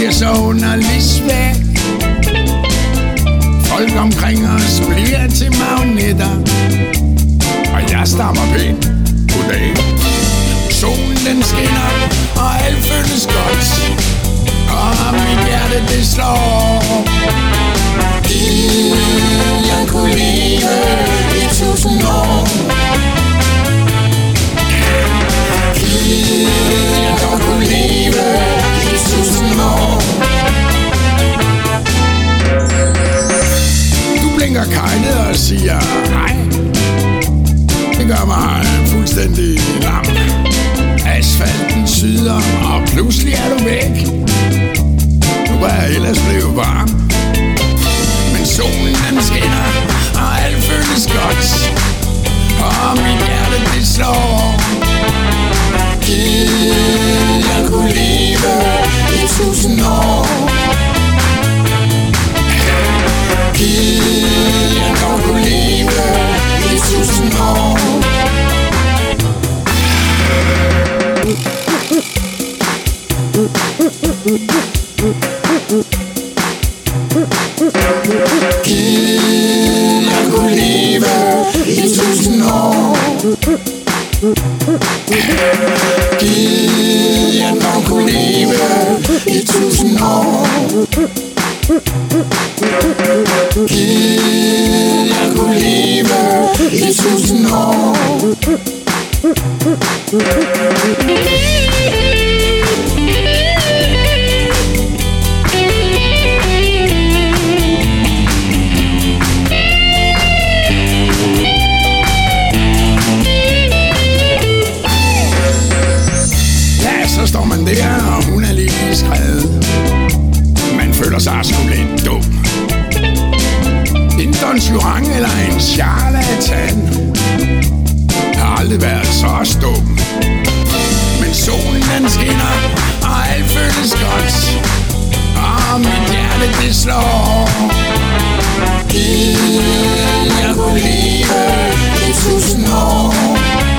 bliver så underligt svag. Folk omkring os bliver til magnetter, og jeg stammer pænt. Goddag. Solen den skinner, og alt føles godt, og mit hjerte det slår. Jeg kunne leve i 1000 år. Jeg kunne leve i 1000 år. Du blinker kejlet og siger hej. Det gør mig fuldstændig lam. Asfalten syder, og pludselig er du væk. Nu var jeg ellers blevet varm, men solen den skinner, og alt føles godt, og mit hjerte det slår. Jeg kunne leve i 1000 år. Jeg kunne leve i 1000 år. Jeg kunne leve i 1000 år. Jeg kunne leve i 1000 år. Jeg kunne leve i 1000 år. Så står man der, og hun er lige skrevet. Man føler sig sgu lidt dum. En Don Juan eller en charlatan har aldrig været så stum. Men solen den skinner, og alt føles godt, og mit hjerte det slår. Jeg kunne leve i 1000 år.